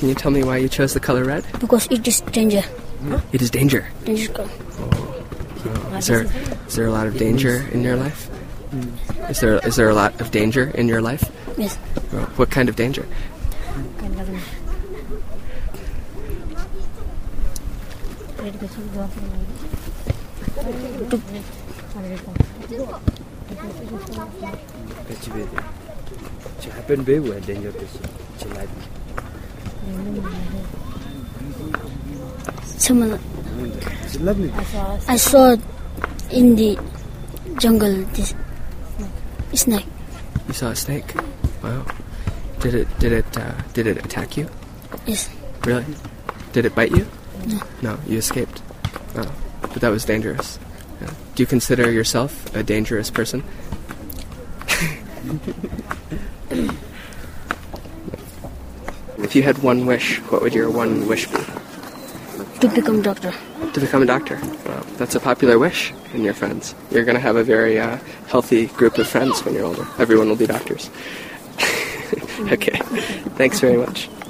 Can you tell me why you chose the color red? Because it is danger. It is danger. Danger color. Is there a lot of danger in your life? Is there a lot of danger in your life? Yes. What kind of danger? To happen everywhere, danger to life. Someone It's lovely. I saw in the jungle this snake. You saw a snake. Wow. Did it attack you? Yes. Really? Did it bite you? No. No, you escaped. Oh, but that was dangerous. Yeah. Do you consider yourself a dangerous person? If you had one wish, what would your one wish be? To become doctor. To become a doctor. Well, that's a popular wish in your friends. You're going to have a very healthy group of friends when you're older. Everyone will be doctors. Okay. Thanks very much.